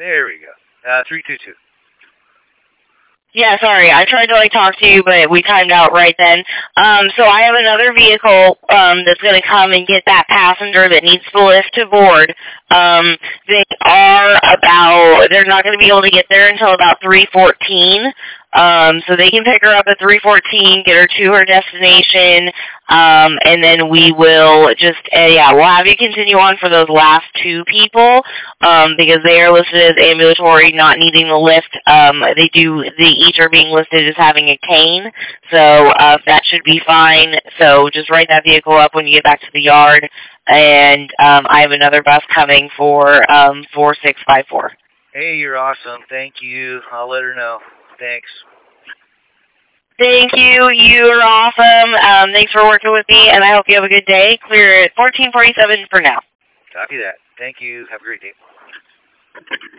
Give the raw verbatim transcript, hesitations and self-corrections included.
There we go. Uh, three two two. Yeah, sorry, I tried to like talk to you, but we timed out right then. Um, so I have another vehicle um, that's going to come and get that passenger that needs the lift to board. Um, they are about, they're not going to be able to get there until about three fourteen. Um, so they can pick her up at three fourteen, get her to her destination, um, and then we will just, uh, yeah, we'll have you continue on for those last two people, um, because they are listed as ambulatory, not needing the lift. Um, they do, they each are being listed as having a cane, so uh, that should be fine. So just write that vehicle up when you get back to the yard, and um, I have another bus coming for um, four six five four. Hey, you're awesome. Thank you. I'll let her know. Thanks. Thank you. You are awesome. Um, thanks for working with me, and I hope you have a good day. Clear at fourteen forty-seven for now. Copy that. Thank you. Have a great day.